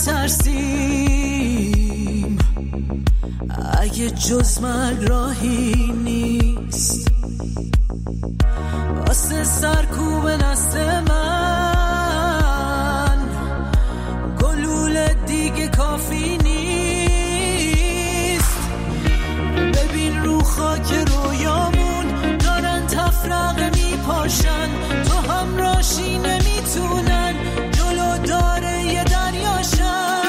میترسیم اگه جز مرگ راهی نیست واسه سرکوب نسل من گلوله دیگه کافی نیست ببین رو خاک رویامون دارن تفرقه میپاشن تو هم راشی نمیتونن جلو داره یه دریاشن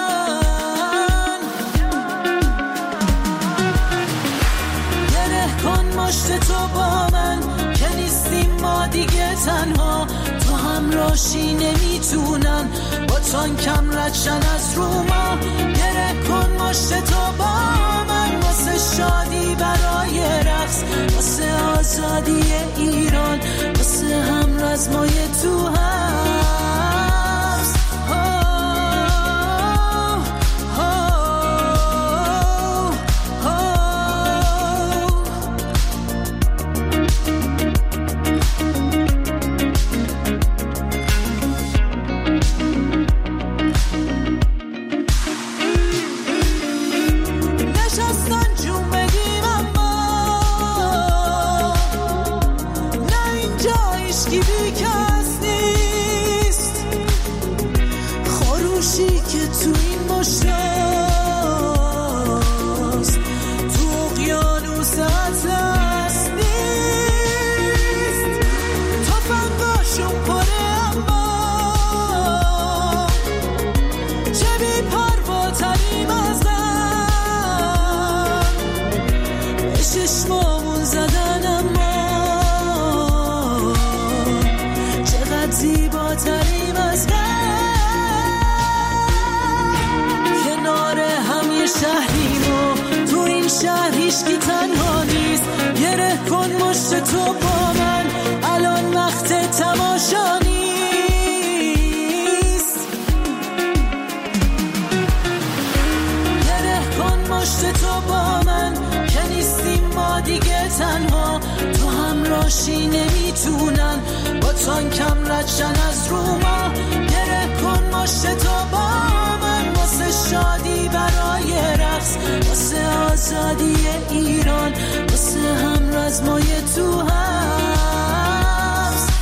گره کن مشت تو با من که نیستیم ما دیگه تنها تو هم راشی نمیتونن با تانکم ردشن از رو ما گره کن مشت تو با من واسه شادی برای رقص واسه آزادی ایران واسه هم رزمای تو هست هیچکی تنها نیست گره کن مشت تو با من الان وقت تماشا نیست گره کن مشت تو با من که نیستیم ما دیگه تنها تو هم راشی نمیتونن با تانکم ردشن از رو ما گره کن مشت تو با من واسه شادی برای رقص واسه آزادی ایران واسه هم رزمای تو هست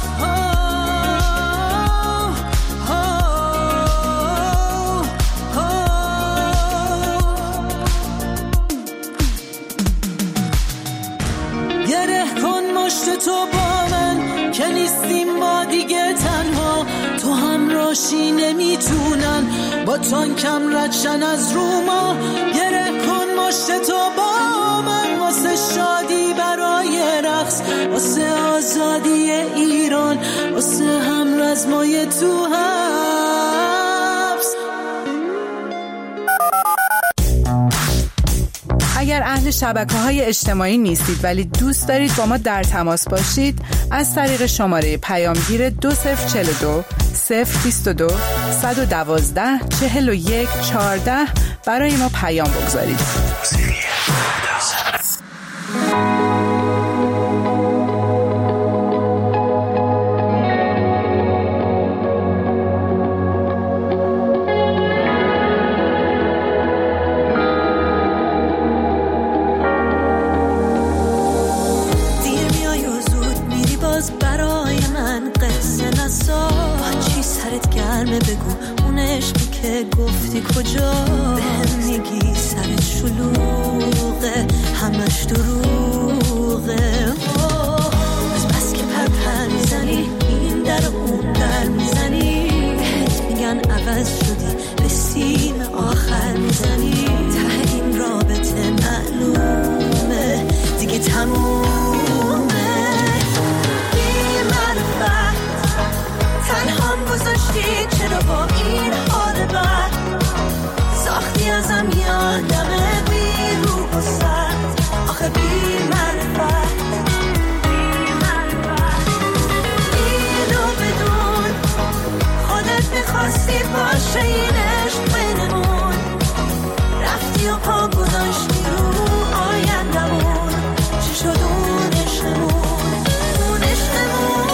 گره کن مشت تو با من که نیستیم ما دیگه تنها تو هم راشی نمیتونن با تانکم ردشن از رو ما گره کن مشت تو با من واسه شادی برای رقص واسه آزادی ایران واسه هم رزمای تو حبس. اگر اهل شبکه‌های اجتماعی نیستید ولی دوست دارید با ما در تماس باشید از طریق شماره پیامگیر 2042 022 112 41 14 برای ما پیام بگذارید. بگو اون عشقی که گفتی کجا بهم میگی سرت شلوغه همش دروغه از بس که پر میزنی این در اون در میزنی بهت میگن عوض شدی به سیم آخر میزنی ته این رابطه معلومه دیگه تمومه بی معرفت تنهام گذاشتی چرا با این حال بد ساختی ازم یادمه بی روح و سرد آخه بی معرفت اینو بدون خودت میخواستی باشه این عشق بینمون رفتی و پا گذاشتی رو آیندمون چی شد اون عشقمون اون عشقمون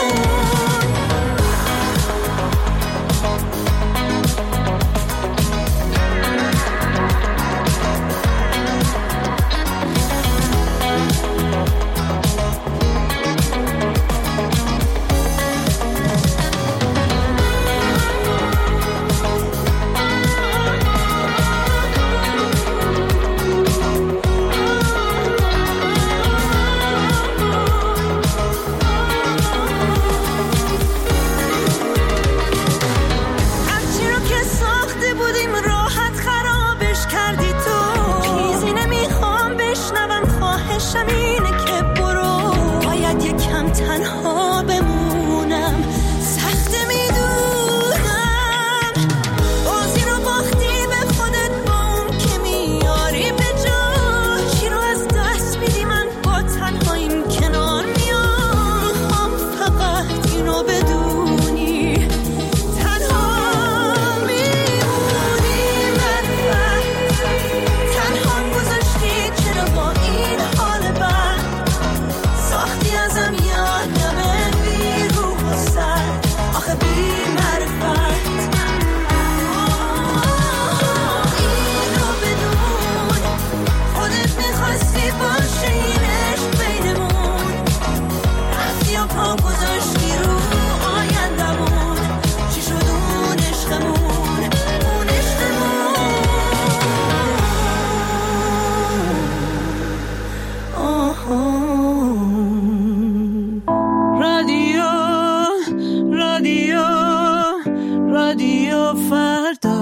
تلاشم اینه که برو، باید یکم تنها بمونم، سخته میدونم، بازی رو باختی به خودت با اون که میاری به جا، چی رو از دست میدی من با تنهاییم کنار میام، فقط اینو بدونی تنها میمونی، من تنها گذاشتی چرا با این حال بد، ساختی ازم یادم بی روح و سر، آخه بی معرفت، اینو بدون خودت میخواستی باشه این عشق بینمون، رفتی و پا گذاشتی رو آیندمون، چی شد اون عشقمون، اون عشقمون. رادیو فردا.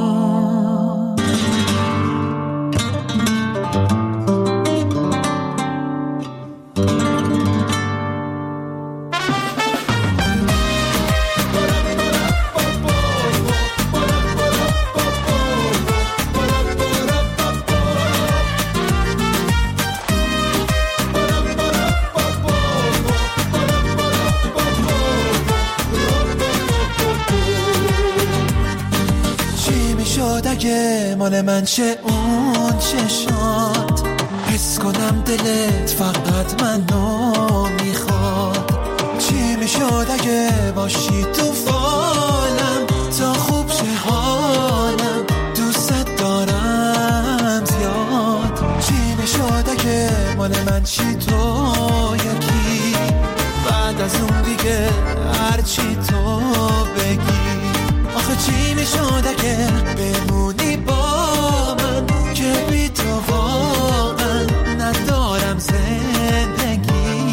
اگه مال من چه اون چشات، حس کنم دلت فقط منو میخواد، چی میشد اگه باشی تو فالم، تا خوب شه حالم، دوست دارم زیاد، چی میشد اگه مال من چی تو یکی، بعد از اون دیگه هرچی تو بگی، آخه چی میشد اگه بمونی با من که بی تو واقعا ندارم زندگی،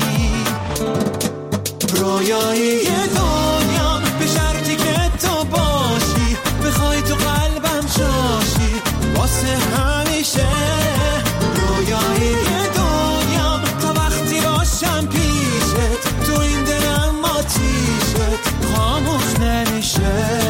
رویایی دنیام به شرطی که تو باشی، بخوای تو قلبم جاشی واسه همیشه، رویایی دنیام تا وقتی باشم پیشت، تو این دلم آتیشت خاموش نمیشه،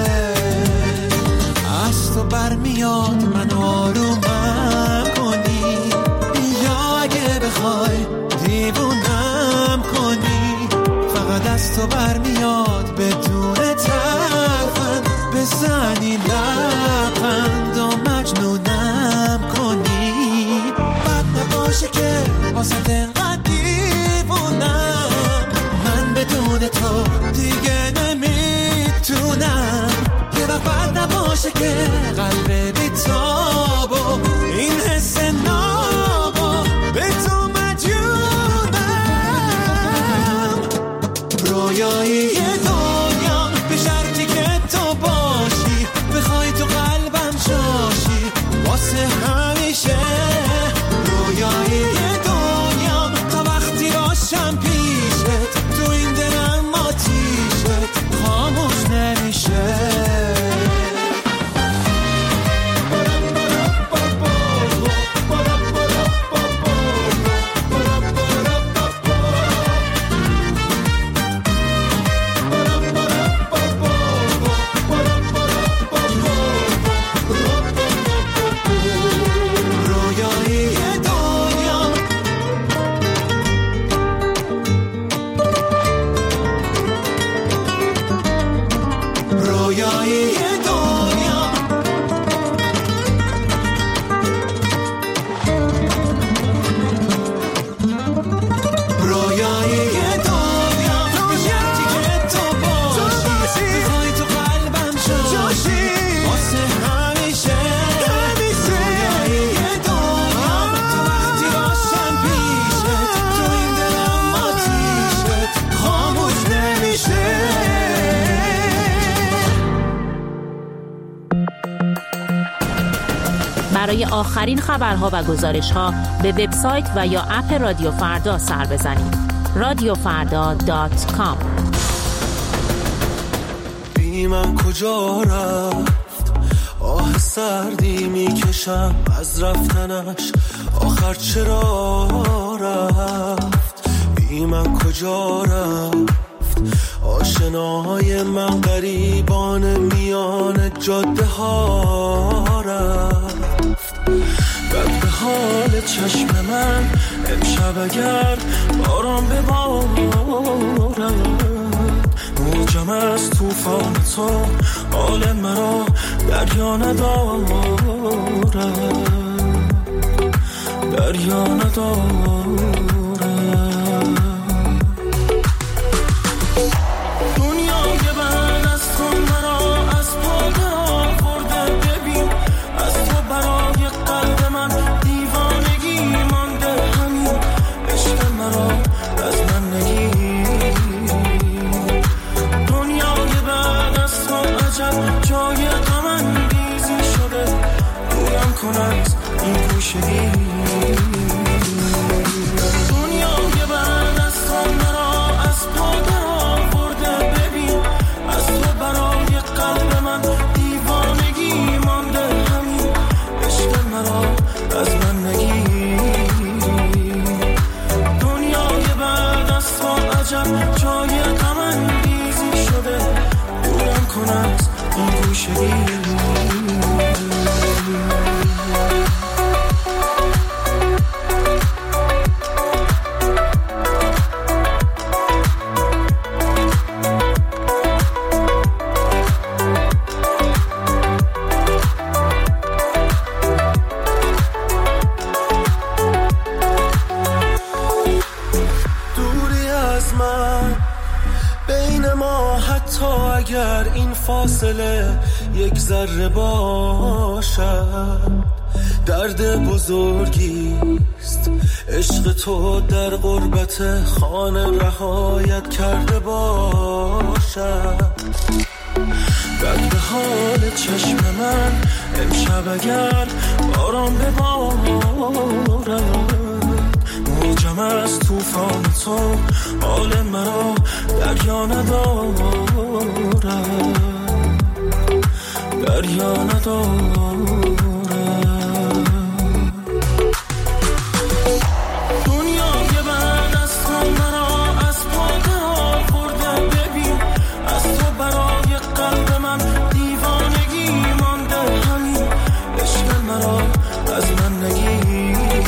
از تو برمیاد من آرومم کنی، یا اگه بخوای دیوونم کنی، فقط از تو برمیاد بدون ترفند بزنی لبخند و مجنونم کنی، بد نباشه که واسه انقدر دیوونم، من بدون تو دیگه نمیتونم، یه وقت بد نباشه که قلب بی‌تاب و این حس نابا به تو مجنونم، رویایی دنیا به شرطی که تو باشی، بخوای تو قلبم جاشی واسه همیشه، رویایی دنیا تا وقتی باشم پیشت، تو این دلم آتیشت خاموش نمیشه. برای آخرین خبرها و گزارش‌ها به وبسایت و یا اپ رادیو فردا سر بزنید. radiofarda.com. بیمم کجا رفت، آه سردی میکشم از رفتنش، آخر چرا رفت، بی من کجا رفت؟ آشناهای من غریبان میان جاده ها رفت. بد به حال چشم من امشب اگر باران ببارد، موجم از توفان تو حال مرا دریا ندارد، دریا ندارد. این گوشگی دنیای بعد از تو مرا از پا در آورده، ببین از تو برای قلب من دیوانگی مانده، همین عشق مرا از من نگیر. دنیای بعد از تو عجب جای غم انگیزی شده، دورم کن از این گوشگی. اگر این فاصله یک ذره باشد، درد بزرگیست عشق تو در غربت خانه رهایت کرده باشد. بد به حال چشم من امشب اگر باران ببارد، موجم از توفان تو حال مرا دریا ندارد، دریا ندارد. دنیای بعد از تو مرا از پا در آورده، ببین از تو برای قلب من دیوانگی مانده، همین عشق مرا از من نگیر.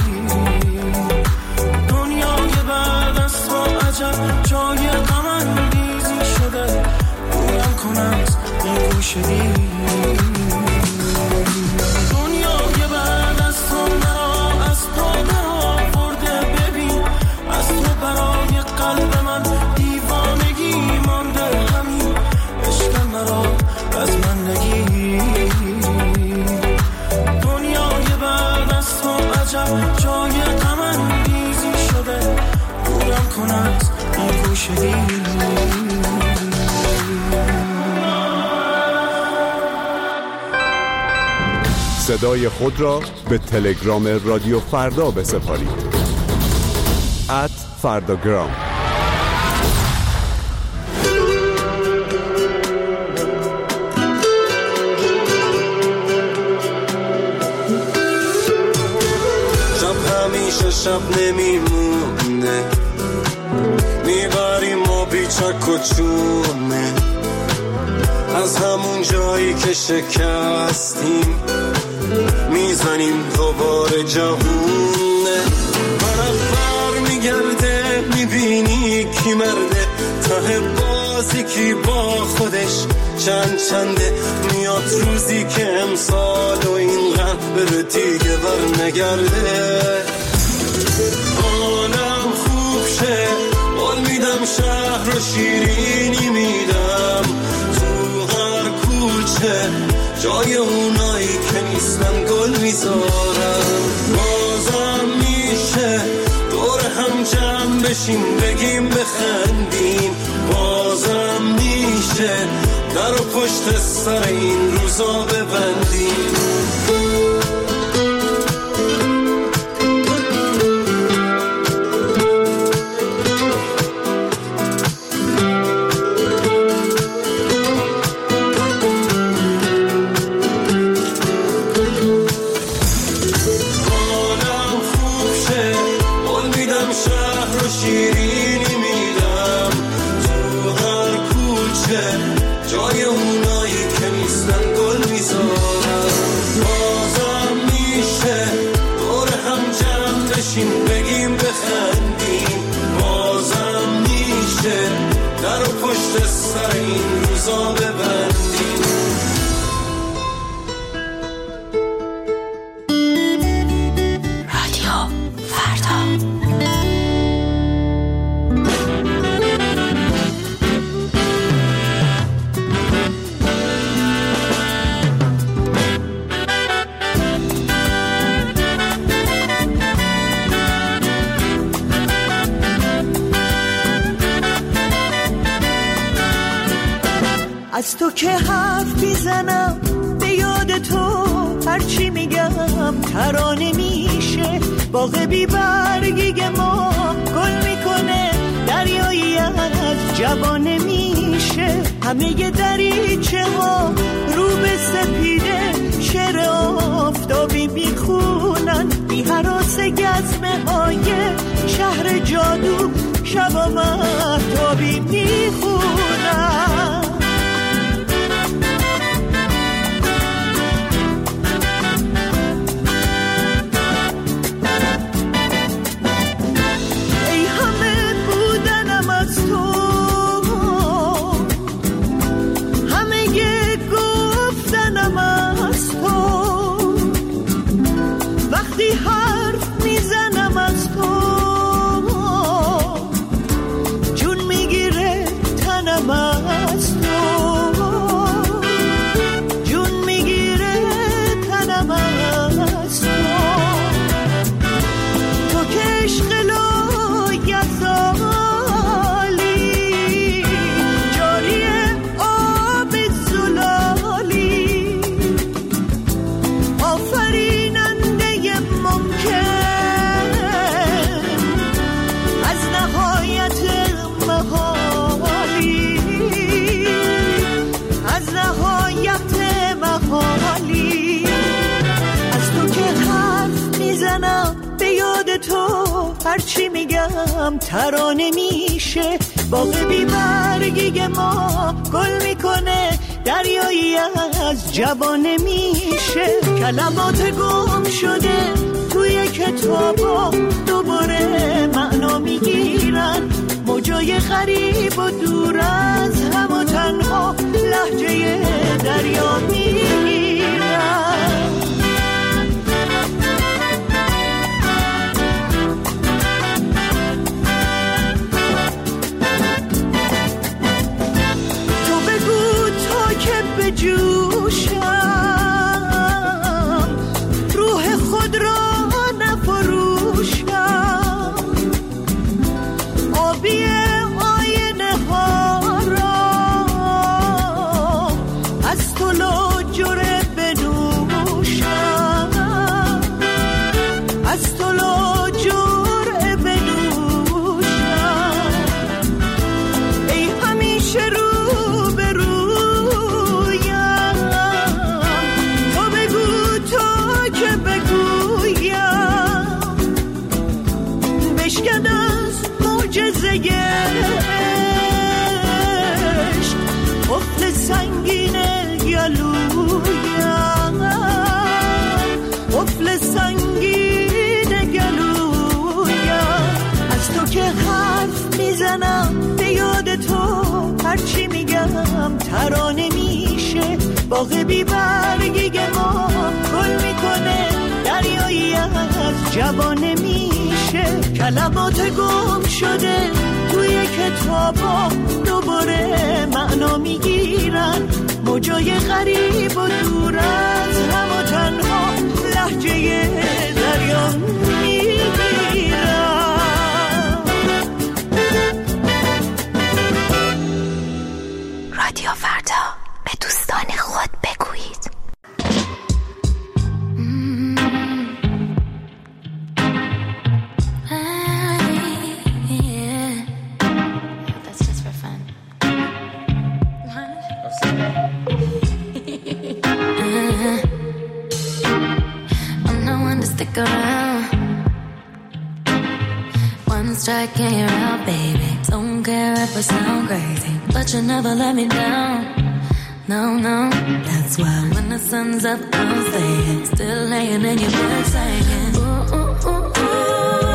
دنیای بعد از تو عجب جای غم انگیزی شده، دورم کن از این گوشگی. دنیای بعد از تو مرا از پا در آورده، ببین از تو برای قلب من دیوانگی مانده، همین عشق مرا از من نگیر. دنیای بعد از تو عجب جای غم انگیزی شده، دورم کن از این گوشگی. صدای خود را به تلگرام رادیو فردا بسپارید. @فرداگرام. شب همیشه شب نمیمونه، میبریم ما بیچک و چونه، از همون جایی که شکستیم میزنیم دوباره جوونه. برابر میگرده میبینی کی مرده، ته بازی کی با خودش چنده. میاد روزی که امسال و این قلب بره دیگه بر نگرده. حالم خوب شه قول میدم، شهر رو شیرینی میدم، تو هر کوچه جای اونایی که نیستن گل میذارم. بازم میشه دور هم جمع بشیم بگیم بخندیم، بازم میشه در و پشت سر این روزا ببندیم. بشیم بگیم بخندیم بازم میشه در و پشت سر این روزا ببندیم. رادیو فردا. از تو که حرف میزنم به یاد تو هرچی میگم ترانه میشه. باغ بی برگی ما گل میکنه دریایی از جوانه میشه. همه دریچه ها رو به سپیده شعر آفتابی میخونن بی هراس گزمه های شهر جادو شبا مهتابی میخونن. هرچی میگم ترانه میشه. باغ بی برگی ما گل میکنه دریایی از جوانه میشه. کلمات گم شده توی کتابا دوباره معنا میگیرن. موجای غریب و دور از هم و تنها لهجه دریا میگیرن. جوشم روح خود را نفروشم. آبی آینه ها را از تو لاجره بنوشم. از تو لاجره بنوشم. ای همیشه رو افت سنگین گلویم. افت سنگین گلویم. از تو که حرف میزنم به یاد تو هرچی میگم ترانه میشه. باغ بی برگی ما گل میکنه دریایی از جوانه میشه. کلمات گم شده توی کتابا دوباره معنا میگیرن. موجای غریب و دور از هم و تنها لهجه دریا میگیرن. رادیو فردا به دوستان خود بگویید. Strike and you're out, baby. Don't care if I sound crazy, but you never let me down. No, no, that's why when the sun's up, I'm staying, still laying in your bed saying, ooh, ooh, ooh, ooh.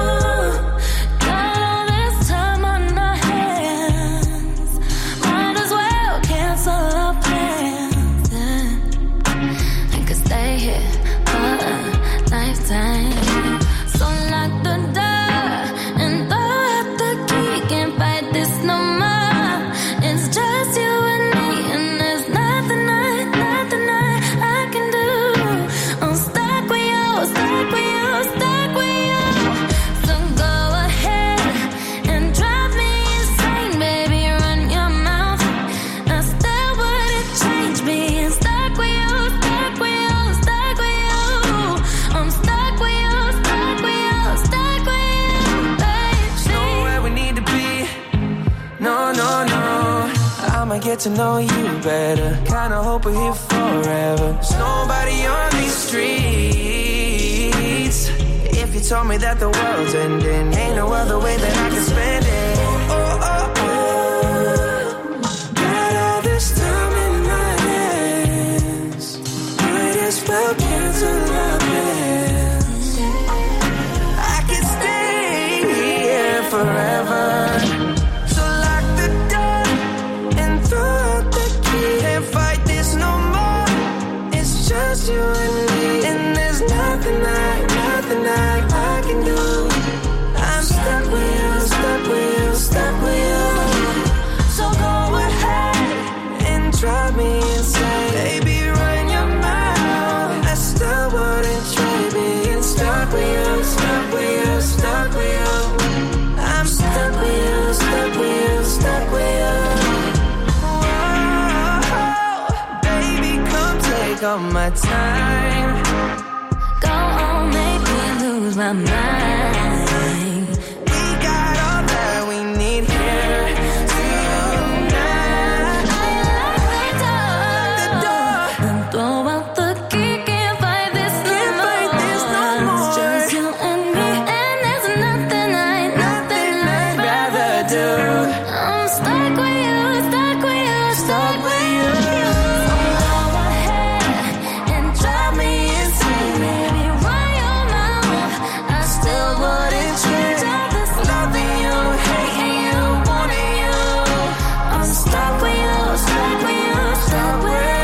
wanna get to know you better. Kinda hope we're here forever. There's nobody on these streets. If you told me that the world's ending, ain't no other way that I can spend it. Oh, oh, oh. Got all this time in my hands. Might as well cancel our plans. I could stay here forever. So lock the door and throw out the key. Can't fight this no more. It's just you and me. And there's nothing I can do. I'm stuck with you, stuck with you, stuck with you. So go ahead and drive me insane. Baby, run your mouth. I still wouldn't trade being stuck with you, stuck with you, stuck with you. I'm stuck with you, stuck with you, stuck with you. Whoa, baby, come take all my time. Go on, make me lose my mind. We got all that we need here tonight. The door. And throw out the key. Can't fight this no more. It's just you and me, and there's nothing I'd rather do. I'm stuck with you, stuck with you, stuck with you. So go ahead and drive me insane, baby. Run your mouth. I still wouldn't change all this loving you, hating you, wanting you. I'm stuck with you, stuck with you, stuck with you.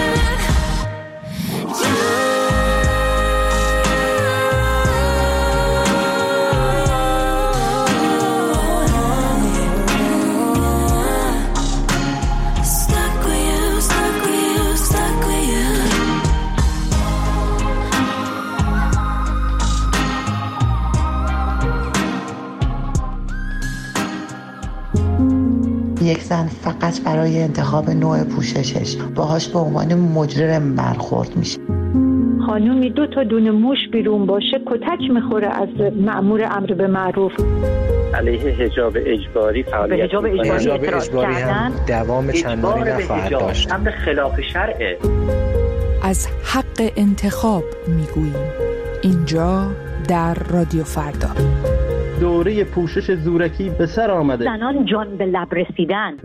Stuck with you, stuck with you, stuck with you. یک زن فقط برای انتخاب نوع پوششش باهاش به عنوان مجرم برخورد میشه. خانومی 2 تا دونه موش بیرون باشه کتک میخوره از مأمور امر به معروف. علیه حجاب اجباری فعالیت حجاب اجباری هم دوام چندانی نخواهد داشت. امر خلاف شرعه. از حق انتخاب میگوییم اینجا در رادیو فردا. دوره پوشش زورکی به سر آمده. زنان جان به لب رسیدن.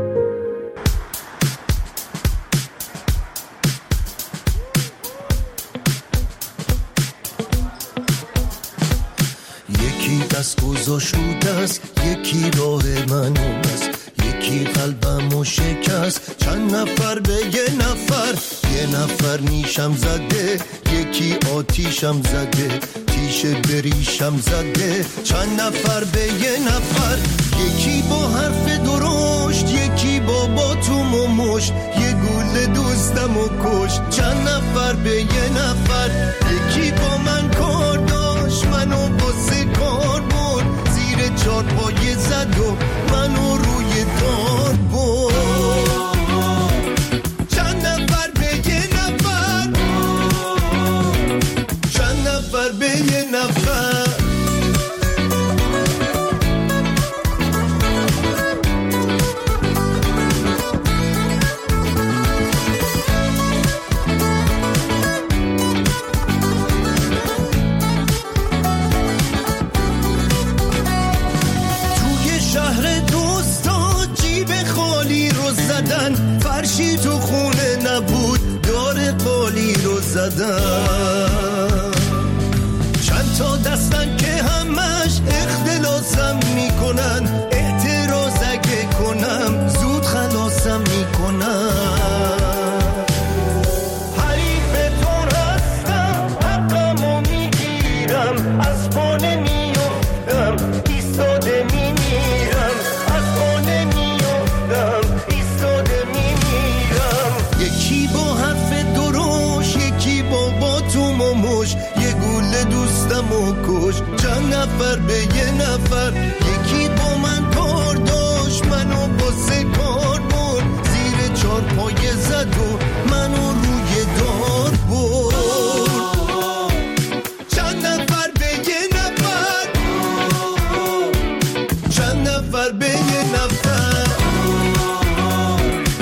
یکی دست گذاشت رو دست، یکی راه من است، یکی قلبمو شکست. چند نفر به یه نفر نیشم زده، یکی آتیشم زده، تیشه بریشم زده. چند نفر به یه نفر، یکی با حرف درشت، یکی با باتوم و مشت، یه گوله دوستمو کشت. چند نفر به یه نفر، یکی با من کار داشت، منو واسه کار برد، زیر چارپایه زد و منو روی دار برد. چند نفر به یه نفر، چند نفر به یه نفر. فرشی تو خونه نبود، دار قالی رو زدن. چند تا دستن که همش اختلاسم میکنن، اعتراض اگه کنم زود خلاصم میکنن. حریفتون هستم، حقمو میگیرم، از پانه میفتم، ایستاده میمیرم، از پانه میفتم، ایستاده میمیرم. یکی با حرف دروش، یکی با باتوم و مش، یه گوله دوستمو کش. چند نفر به یه نفر، یکی با من کار داشت، منو واسه کار برد، زیر چارپایه زد و منو روی دار برد. چند نفر به یه نفر، چند نفر به یه نفر.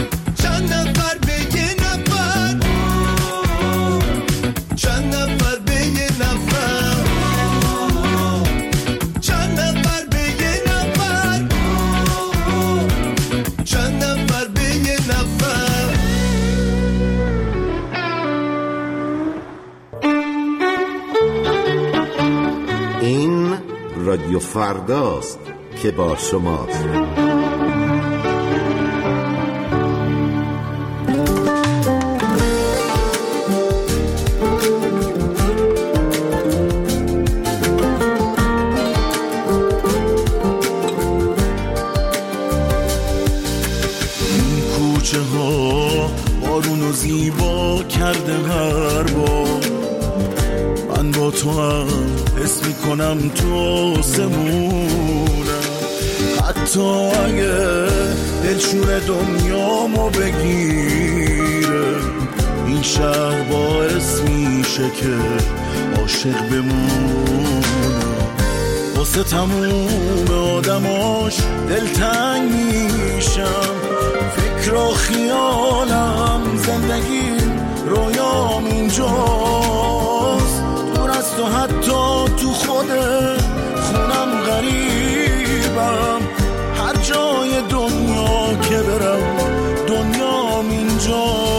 رادیو فرداست که با شماست. بارونو زیبا کرده هر بار، من با تو هم حس میکنم تو آسمونم. حتی اگه دلشور دنیامو بگیره، این شهر باعث میشه که عاشق بمونم. واسه تموم آدماش دلتنگ میشم، فکر و خیالم زندگیم رویام اینجاست. دور از تو حتی تو خود خونم غریبم، هر جای دنیا که برم دنیام اینجاست.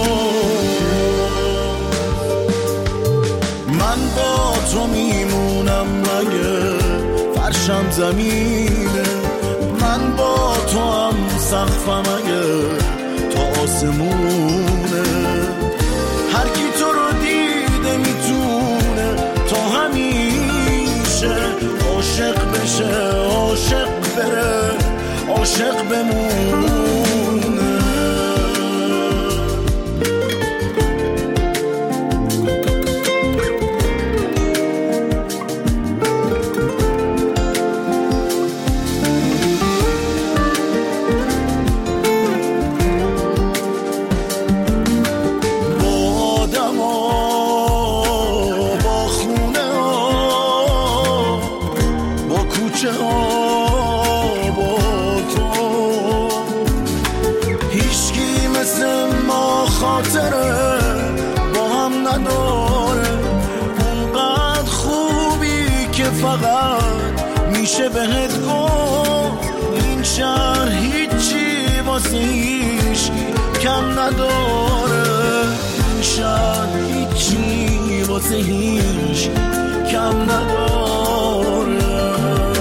من با تو میمونم مگه فرشم زمینه، من با تو هم سقفم اگه تا آسمونه. هر کی تو رو دیده میتونه تا همیشه عاشق بشه، عاشق بره، عاشق بمونه. میشه بهت گفت این شهر هیچی واسه هیچ کم نداره، این شهر هیچی واسه هیچ کم نداره.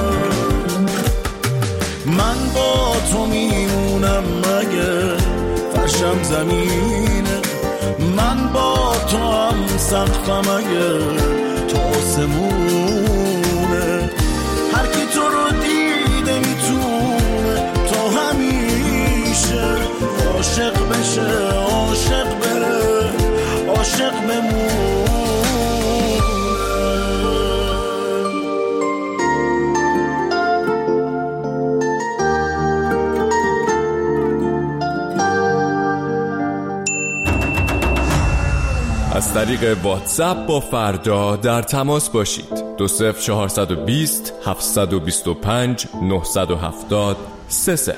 من با تو میمونم مگه فرشم زمینه، من با تو هم سقفم اگه تا آسمونه. هر کی تو رو دیده میتونه تا همیشه عاشق بشه، عاشق بره، عاشق بمونه. از طریق واتساپ با فردا در تماس باشید. 20420 725 970 30.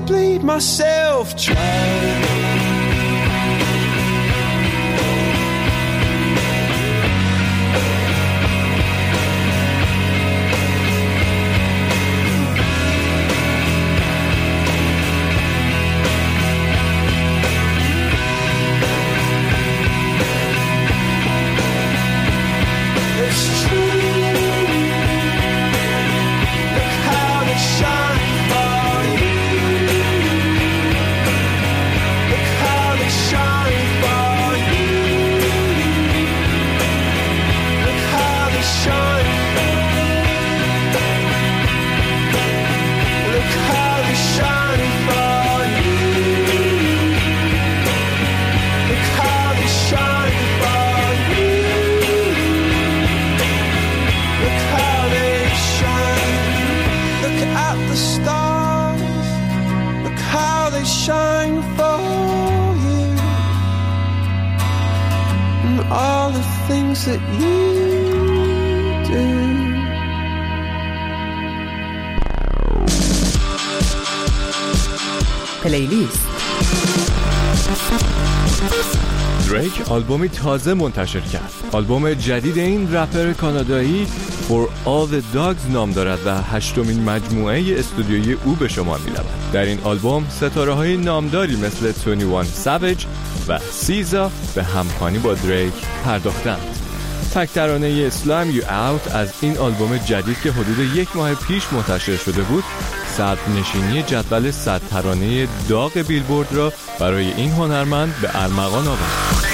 bleed myself dry. That you do. پلیلیست. دریک آلبومی تازه منتشر کرد. آلبوم جدید این رپر کانادایی For All the Dogs نام دارد و 8مین مجموعه استودیویی او به شمار می‌رود. در این آلبوم ستاره‌های نامداری مثل 21 ساویج و سیزا به همخوانی با دریک پرداختند. تک ترانه Slam You Out از این آلبوم جدید که حدود 1 ماه پیش منتشر شده بود صدر نشینی جدول 100 ترانه داغ بیلبورد را برای این هنرمند به ارمغان آورد.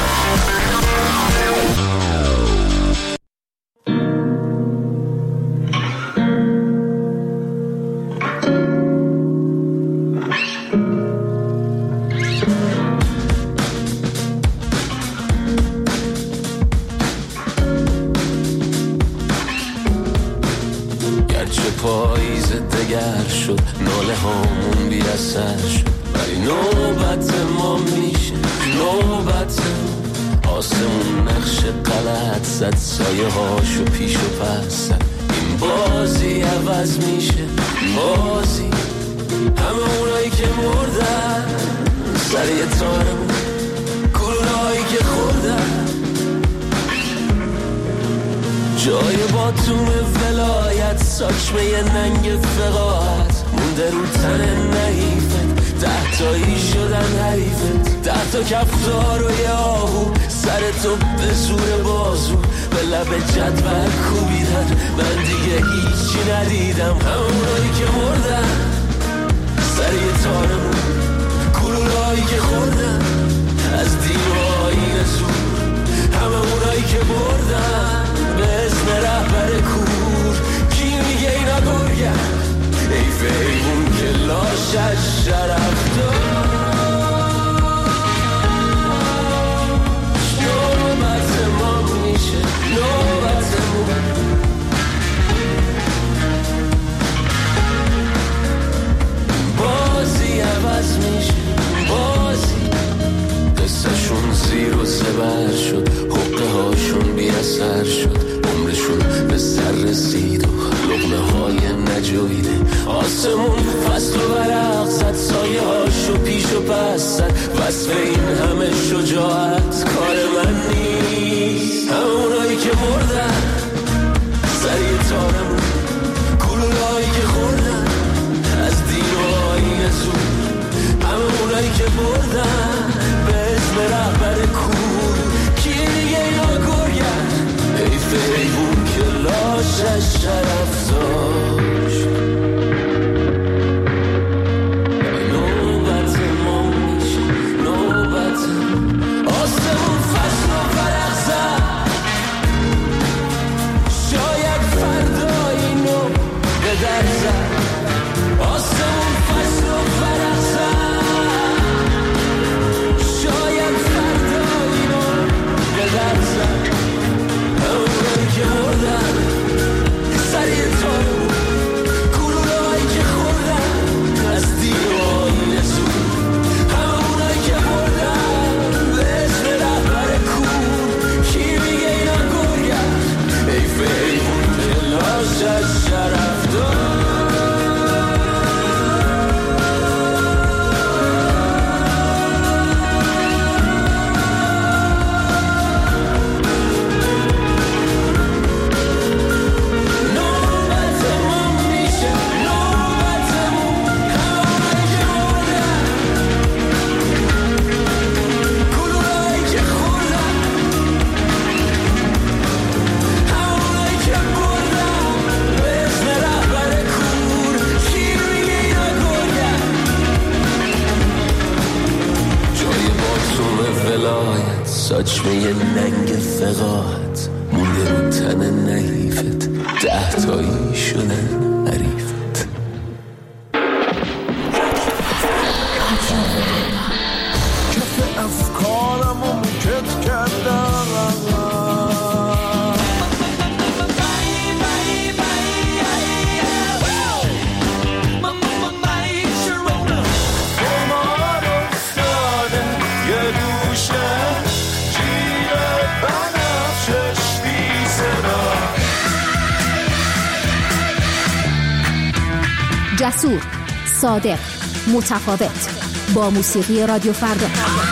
پاییز دگر شد ناله هامون بی اثر شد ولی نوبت ما میشه نوبت آسمون نقش غلط زد سایه هاشو پیش و پس زد این بازی عوض میشه بازی همه اونایی که مردن سر یه تارمون کلونایی که خوردن جای باتوم ولایت ساچمه ننگ فقاعت مونده رو تن نحیفت 10 تایی شدن حریفت 10 تا کفتار و یه آهو سر تو به زور بازو به لب جدول کوبیدن من دیگه هیچی ندیدم همونایی که مردن سر یه تارمون کلونایی که خوردن از دین و آیین زور همه اونایی که بردن به اسم رهبر کور کی میگه اینا گرگن حیف حیوون که لاشش شرف داشت نوبت ما میشه نوبتمون بازی عوض میشه بازی قصهشون زیر و زبر شد حقه هاشون بی اثر شد عمرشون به سر رسید و لقمه های نجویده آسمون فصل و برق زد سایه هاشو پیش و پس زد وصف این همه شجاعت کار من نیست همه اونایی که مردن سری تارمون کلونایی که خوردن از دین و آیین زور همه اونایی که بردن به اسم رهبر کور کی دیگه اینا گرگن حیف حیوون که لاشش شرف داشت نوبت ما میشه نوبت آسمون فصل و فرق زد شاید فردا اینو به در زد آسمون فصل و فرق زد شاید فردا اینو به در زد همونایی که مردن سریع تارو ساچمه ننگ فقاعت مونده رو تن نحیفت 10 تایی شدن حریفت. کف افکارمو کت کردم جسور، صادق، متفاوت، با موسیقی رادیو فردا.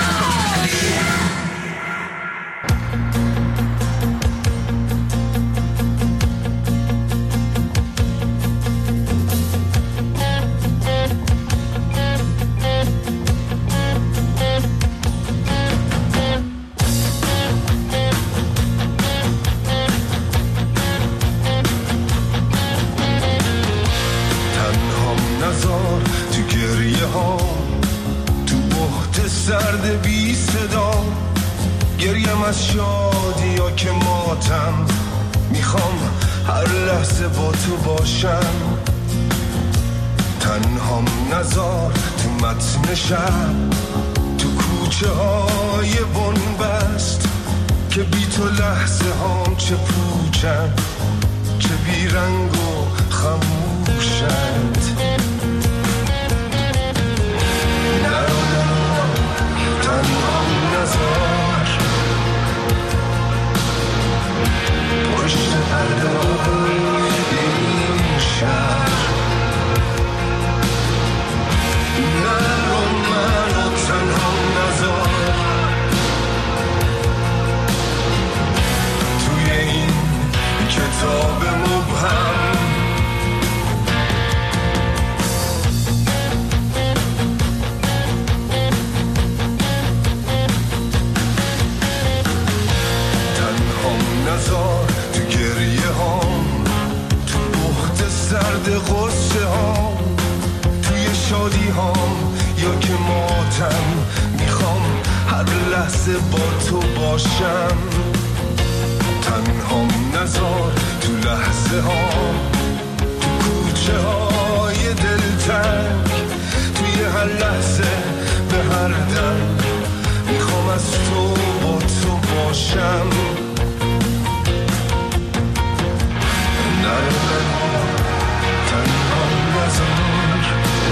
سرد بی صدا گریم از شادی یا که ماتم میخوام هر لحظه با تو باشم تنهام نزار تو متن شب تو کوچه های بنبست که بی تو لحظه هام چه پوچن چه بی رنگ و خموشند تنهام نزار پشت پرده این شهر نرو منو تنهام نزار توی این کتاب مبهم نزار تو گریه هام تو بخت سرد غصه هام توی شادی هام یا که ماتم میخوام هر لحظه با تو باشم تنهام نزار تو لحظه هام تو کوچه های دلتنگ توی هر لحظه به هر دم میخوام از تو با تو باشم تنهام نزار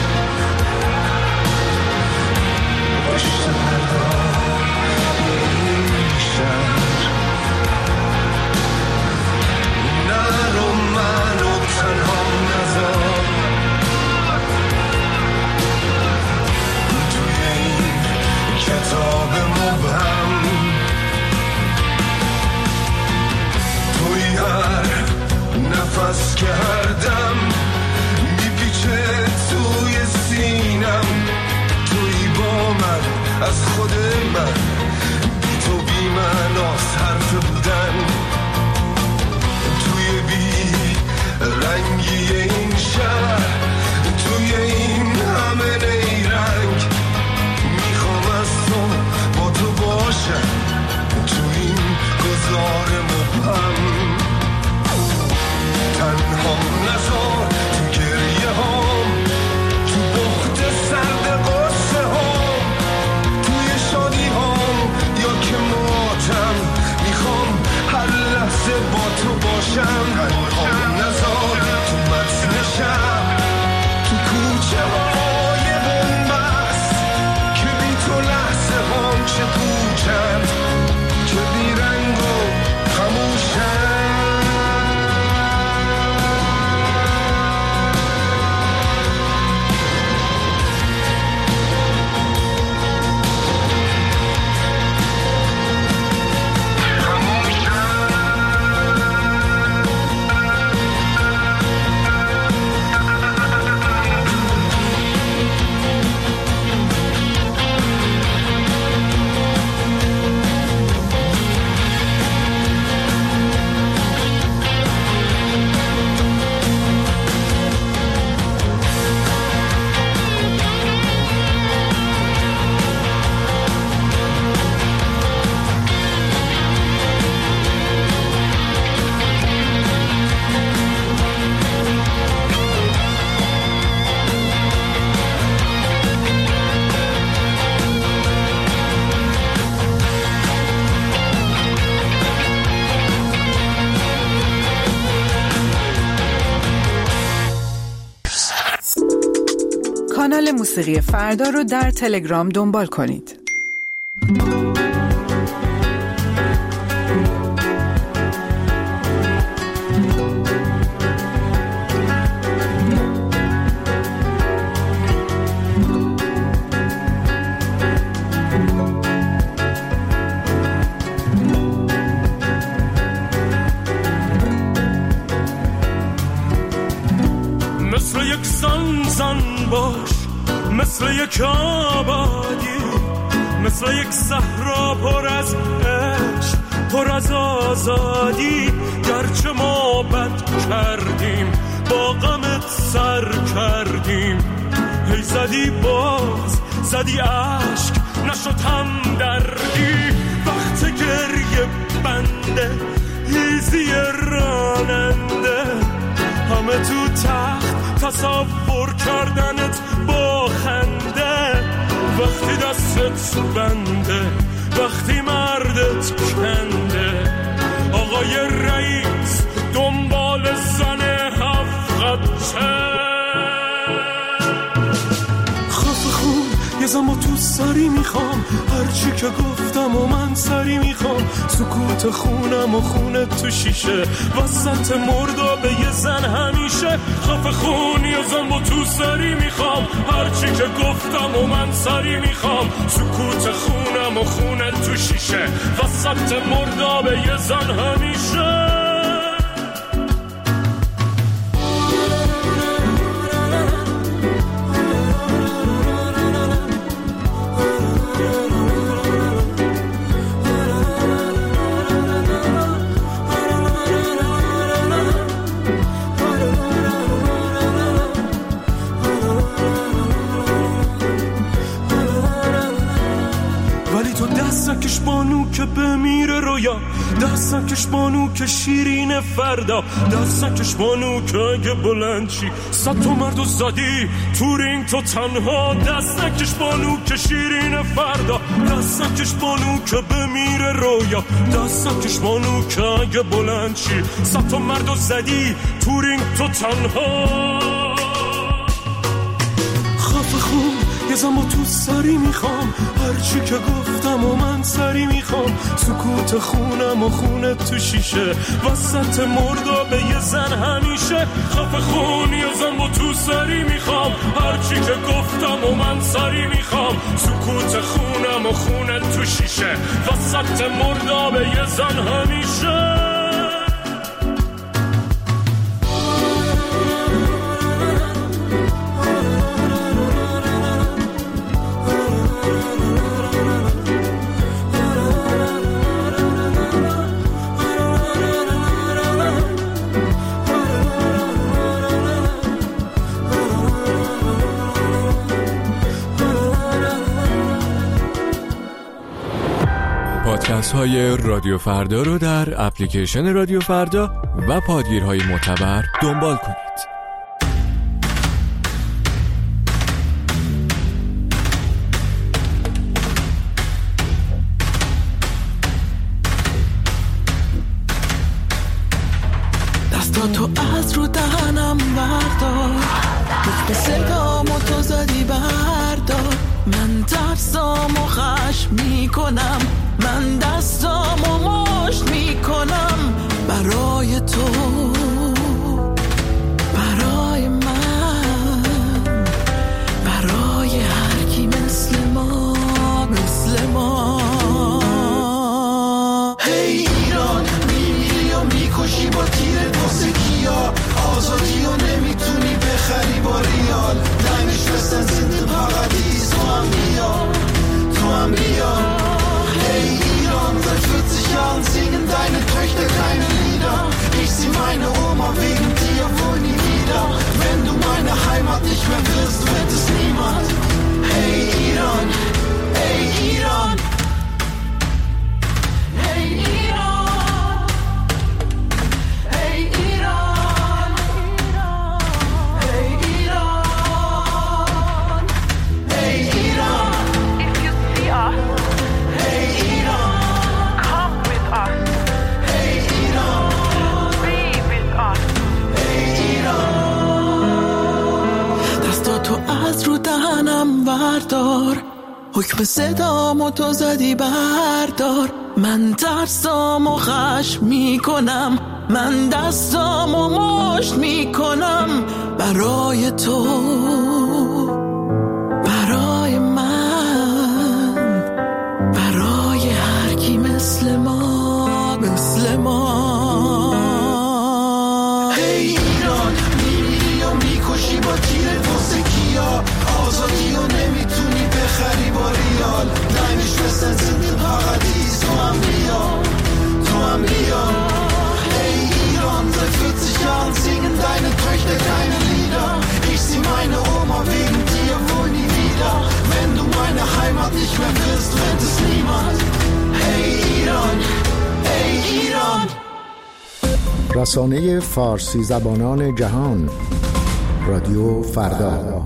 پشت پرده این شهر نرو منو تنهام نزار توی این کتاب مبهم توی هر نفس که هر دم میپیچه توی سینم توی با من از خود من بی تو بی من حرف بودن توی بی رنگی این شهر توی این همه نیرنگ میخوام از تو با تو باشم توی این گذار مبهم تنهام نزار تو گریه هام تو بخت سرد قصه هام توی شادی هام یا که ماتم میخوام هر کانال موسیقی فردا رو در تلگرام دنبال کنید. مثل یک زن باش، مثل یک آبادی، مثل یک صحرا پر از عشق، پر از آزادی. گرچه ما بد کردیم، با غمت سر کردیم، هی زدی باز، زدی عشق، نشد هم دردی. وقت گریه بنده، هیزی راننده، همه تو تخت تصور کردنت با خنده. وقتی دستت بنده، وقتی مردت کنده، آقای رئیس دنبال زن هفقته. خفه خون یه زن با تو سری میخوام، هرچی که گفتم و من سری میخوام. سکوت خونم و خونت تو شیشه، وسط مردابه یه زن همیشه. خفه خون یه زن با تو سری میخوام، هرچی که گفتم و من سری میخوام. سکوت خونم و خونت تو شیشه، وسط مردابه یه زن همیشه. دستکش بانو که بمیره رویا، دستکش بانو که شیرین فردا، دستکش بانو که اگه بلند چی 100 تا مردو زدی تو رینگ تو تنها. دستکش بانو که شیرین فردا، دستکش بانو که بمیره رویا، دستکش بانو که اگه بلند چی 100 تا مردو زدی تو رینگ تو تنها. خفه خون یه زن با تو سری میخوام، هرچی که گفتم و من سری میخوام. سکوت خونم و خونت تو شیشه، وسط مردابه یه زن همیشه. خفه خون یه زن با تو سری میخوام، هرچی که گفتم و من سری میخوام. سکوت خونم و خونت تو شیشه، وسط مردابه یه زن همیشه. پادکست های رادیو فردا رو در اپلیکیشن رادیو فردا و پادگیرهای معتبر دنبال کنید. دستاتو از رو دهنم بردار، مثل صدامو تو زدی بردار. من ترسامو خشم میکنم، من دستامو مشت میکنم برای تو، برای من، برای هر کی مثل ما، مثل ما. هی ایران میمیری و میکشی با تیر دوسکیا، آزادی و نمیتونی بخری با ریال. دنگش بستن زنده پارادیس، تو هم بیا، تو هم بیا. Hey Iran, seit 40 Jahren singen deine Töchter keine Lieder. Ich zieh meine Oma از رو دهنم بردار، حکم صدامو تو زدی بردار. من ترسامو خشم میکنم، من دستامو مشت میکنم برای تو، برای من، برای هر کی مثل ما، مثل ما. ای ایران میمیری و میکشی با تیر دوزکیا، آزادی و نمیتونی بخری با ریال. Deine Schwestern sind im Paradies, تو هم بیا، تو هم بیا. Ey Iran, seit 40 Jahren singen deine Töchter keine Lieder. Ich sieh meine Oma wegen dir wohl nie wieder. Wenn du meine Heimat nicht mehr wirst, rennt es niemand. Ey Iran, ey Iran. رسانه فارسی زبانان جهان، رادیو فردا.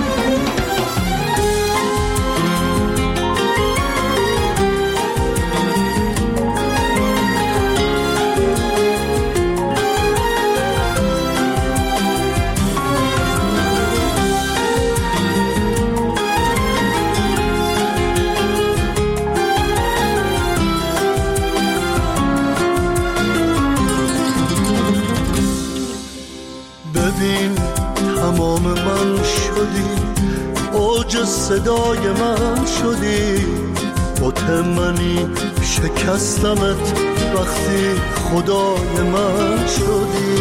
تمام من شدی، اوج صدای من شدی، مطمئنی شکستمت وقتی خدای من شدی.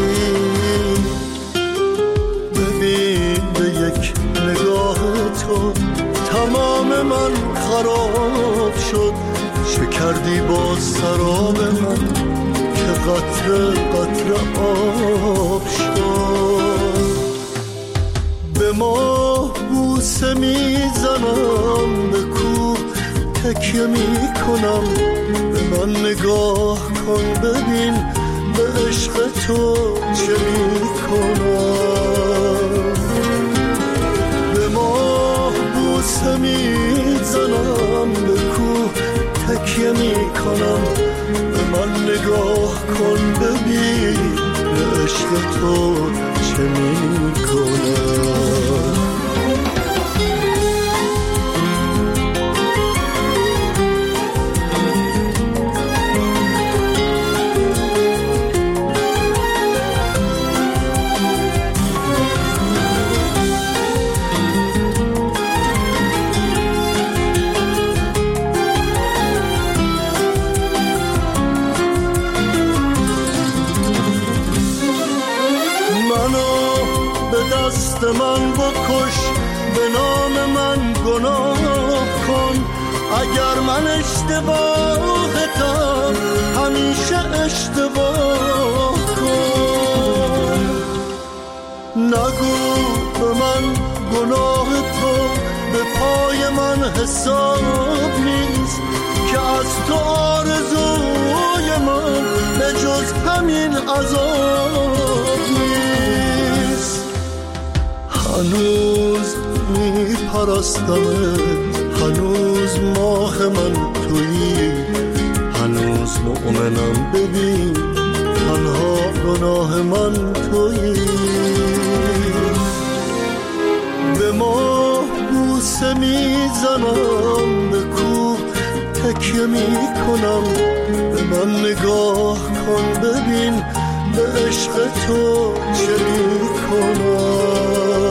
ببین به یک نگاه تو تمام من خراب شد، شکردی با سراب من که قطره قطره آب شد. به ما بوسه میزنم، به کوه تکیه میکنم، به من نگاه کن ببین به عشق تو چه میکنم. به ما بوسه میزنم، به کوه تکیه میکنم، به من نگاه کن ببین به عشق تو چه میکنم. دست من بکش، به نام من گناه کن. اگر من اشتباهتم همیشه اشتباه کن. نگو به من گناه تو به پای من حساب نیست، که از تو آرزوی من به جز همین عذاب نیست. هنوز میپرستمت، هنوز ماه من تویی، هنوز مؤمنم ببین تنها گناه من تویی. به ما بوسه میزنم، به کوه تکیه میکنم، به من نگاه کن ببین به عشق تو چه میکنم.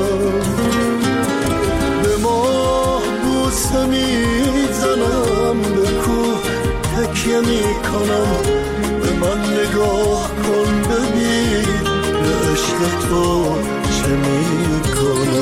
به ما بوسه میزنم، به کوه تکیه میکنم، به من نگاه کن ببین به عشق تو چه میکنم.